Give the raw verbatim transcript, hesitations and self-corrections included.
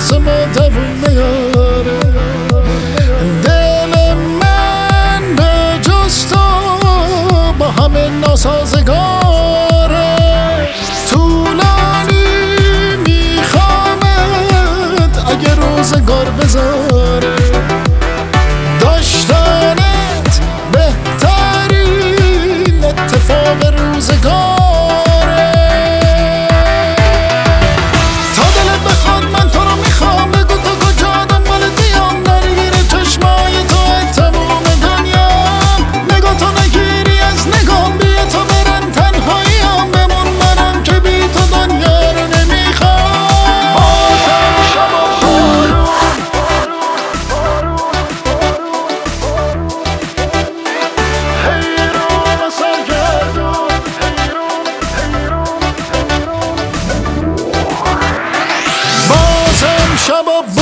واسه ما دوون نیاره. دل من به جز تو با همه ناسازگاره. طولانی میخوامت اگه روزگار بذاره. داشتنت بهترین اتفاق روزگاره. تا دلت بخواد من تو رو میخوام، بگو تو کجا دنبالت بیام. درگیر چشمای تو تموم دنیام. نگاه تو نگیری از نگام، بیا تو برن تنهاییام. بمون منم که بی تو دنیا رو نمیخوام. آدم شب و بارون حیران و سرگردون. حیران حیران حیران بازم شب و